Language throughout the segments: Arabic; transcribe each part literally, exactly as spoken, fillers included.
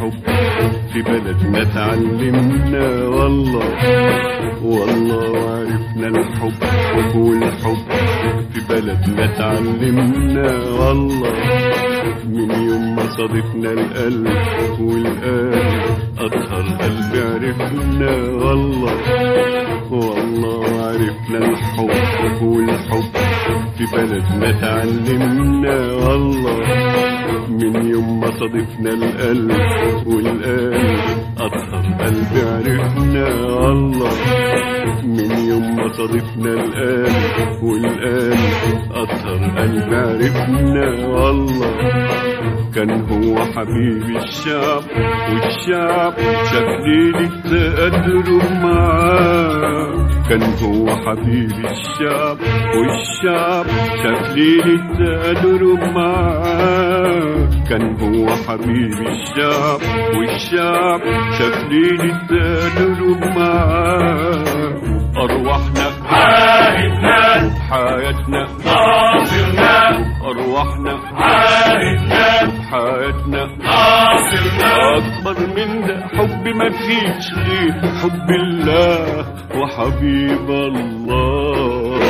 الحب في بلدنا اتعلمنا والله والله وعرفنا الحب والحب في بلدنا اتعلمنا والله من يوم ما صادفنا القلب والقلب أطهر قلب عرفنا والله والله وعرفنا الحب والحب في بلدنا اتعلمنا والله من يوم ما صادفنا القلب والقلب أطهر قلب عرفنا والله من يوم ما صادفنا القلب والقلب أطهر قلب عرفنا والله كان هو حبيب الشعب والشعب شاف ليلة تقدره معاه كان هو حبيب الشعب والشعب شاف ليلة تقدره معاه كان هو حبيب الشعب والشعب شاف ليلة تقدره معاه أرواحنا عاهدنا حياتنا ناصرنا أرواحنا عاهدنا حياتنا ناصرنا أكبر من ده حب ما فيش غير حب الله وحبيب الله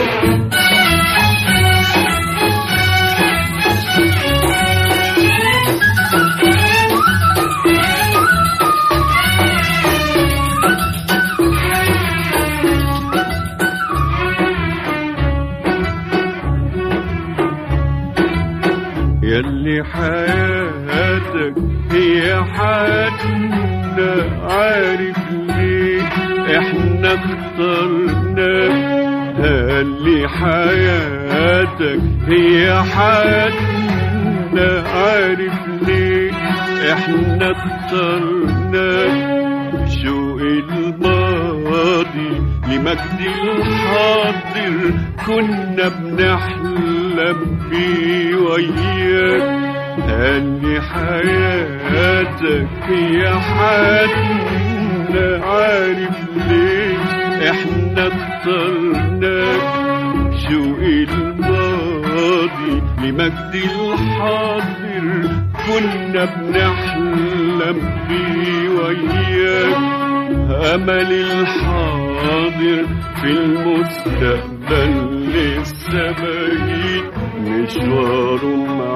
ياللي حياتك هي حياتنا عارف ليه احنا اخترناك ياللي حياتك هي حياتنا عارف ليه احنا اخترناك شوق الماضي لمجد الحاضر كنا بنحلم بيه وياك قالي حياتك هي حياتنا عارف ليه احنا اخترناك شوق الماضي لمجد الحاضر كنا بنحلم بيه وياك أمل الحاضر في المستقبل لسه بعيد مشواره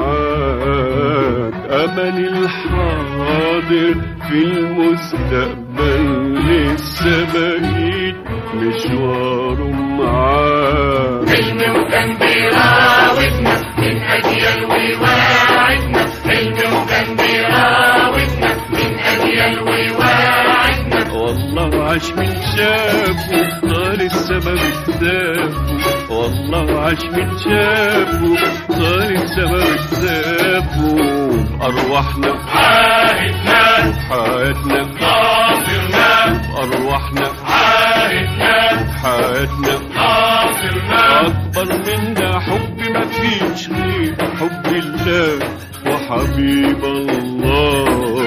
معاك أمل الحاضر في المستقبل لسه بعيد مشواره معاك حلم وكان بيراودنا من أجيال ويواعدنا حلم وكان بيراودنا من أجيال ويواعدنا والله عاش من شافه طار السما بكتافه والله عاش من شافه طار السما بكتافه أرواحنا عاهدنا حياتنا ناصرنا أرواحنا عاهدنا حياتنا ناصرنا أكبر منا حب ما فيش غير حب الله وحبيب الله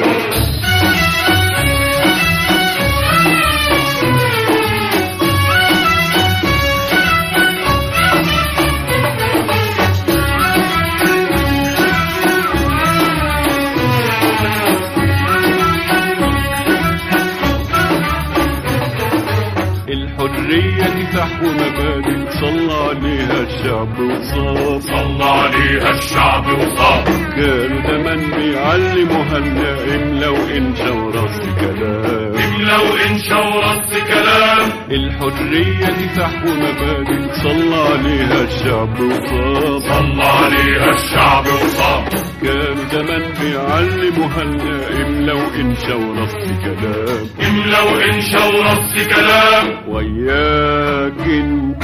الحرية كفاح ومبادئ صلى عليها الشعب وصاب صلى عليها الشعب وصاب كانوا زمان بيعلموها النائم لو انشا ورص كلام لو انشا ورص كلام الحرية كفاح ومبادئ صلى عليها الشعب وصاب صلى عليها الشعب وصاب كانوا زمان بيعلموها النائم لو انشا ورص كلام لو انشا ورص كلام وياك انت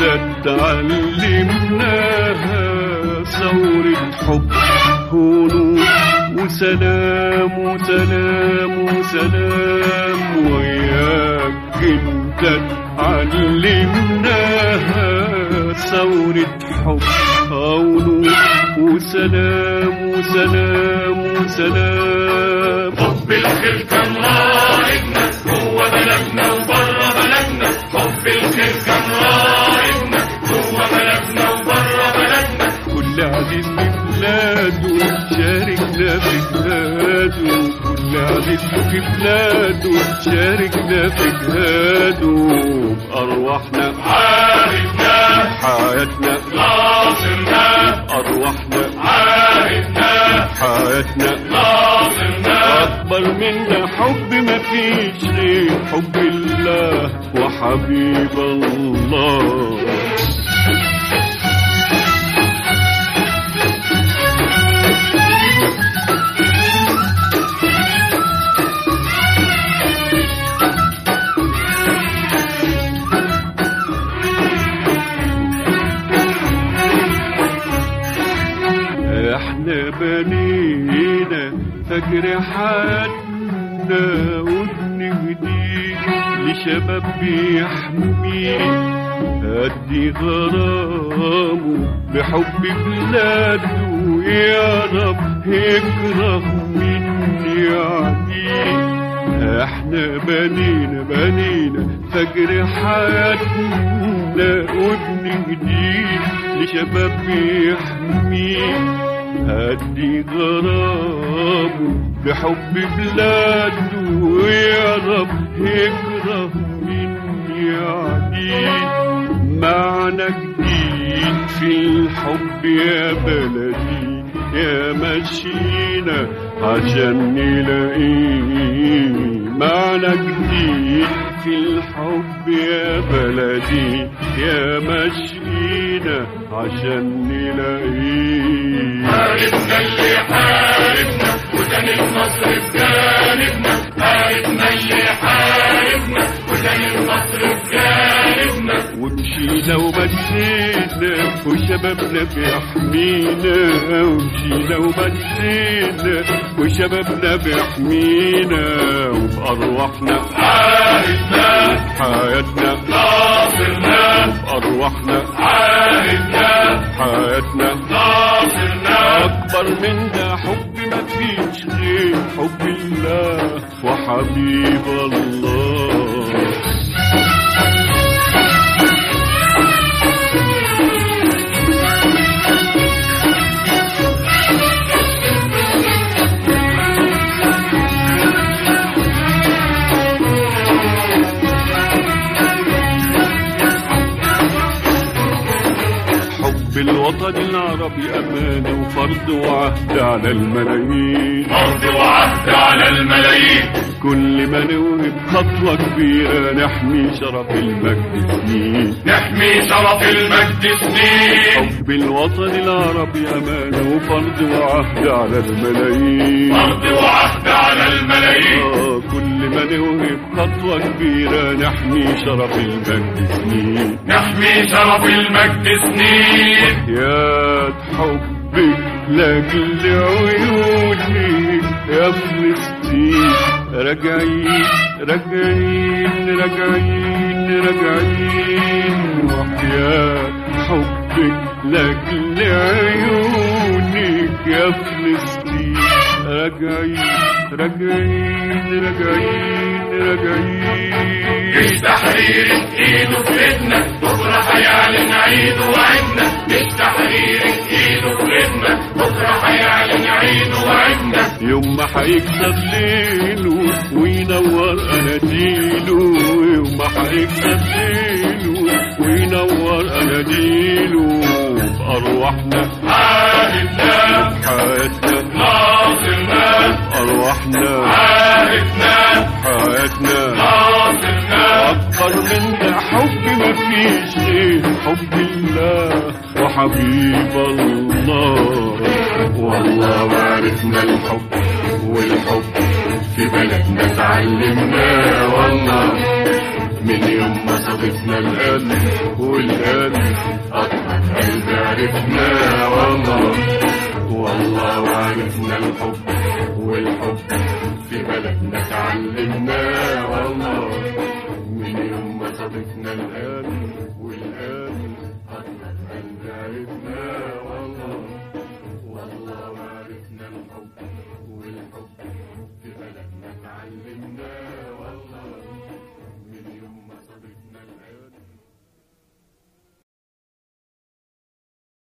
اتعلمناها ثورة حب ونور وسلام وسلام وسلام وياك انت اتعلمناها ثورة حب ونور وسلام وسلام وسلام حب الخير كان راعدنا جوه بلدنا وبره بلدنا حب الخير كان راعدنا جوه بلدنا وبره بلدنا كل عزيز في بلاده شاركنا في بلاده كل ساعدته في بلاده شاركنا في جهاده بأرواحنا عاهدنا حياتنا ناصرنا أرواحنا عاهدنا حياتنا ناصرنا أكبر منا حب مفيش غير حب الله وحبيب الله. احنا بنينا فجر حياتنا وبنهديه لشباب بيحميه أدي غرامه بحب بلاده يا رب يكره مني عديه. احنا بنينا بنينا فجر حياتنا وبنهديه لشباب بيحميه أدي غرامه بحب بلاده يا رب يكره مني عديه. معنى جديد في الحب يا بلدي يا مشينا عشان نلاقيه. معنى جديد في الحب يا بلدي يا مشينا عشان نلاقيه. حاربنا اللي حاربنا وكان النصر في جانبنا. حاربنا اللي حاربنا وكان النصر في جانبنا. ومشينا ومشينا وشبابنا بيحمينا. ومشينا ومشينا وشبابنا بيحمينا وبأرواحنا عاهدنا حياتنا ناصرنا بأرواحنا عاهدنا حياتنا ناصرنا. أكبر من ده حب مفيش غير حب الله وحبيب الله. بالوطن العربي أمانة وفرض وعهد على الملايين. فرض وعهد على الملايين. كل ما نوهب خطوة كبيرة نحمي شرف المجد سنين. نحمي شرف المجد سنين. حب الوطن العربي أمانة وفرض وعهد على الملايين. فرض وعهد على الملايين. آه كل ما نوهب خطوة كبيرة نحمي شرف المجد سنين. نحمي شرف المجد سنين. يا حبك لاجل عيوني يا فلسطين راجعين راجعين راجعين راجعين. وحياة حبك لاجل عيونك يا فلسطين راجعين راجعين راجعين راجعين. جيش تحرير ايده في ايدنا بكره هيعلن عيد وعدنا. جيش تحرير ايده في ايدنا بكره هيعلن عيد وعدنا. يوم ما هيكسب ليله وينور اناديله. يوم ما هيكسب ليله وينور اناديله بأرواحنا عاهدنا حياتنا ناصرنا أرواحنا عاهدنا حياتنا ناصرنا. أكبر من ده حب مفيش غير حب الله وحبيب الله. والله وعرفنا الحب والحب في بلدنا اتعلمنا. والله من يوم ما صادفنا القلب والقلب أكبر قلب عرفنا. والله والله وعرفنا الحب والحب في بلدنا اتعلمنا. والله من يوم ما صادفنا القلب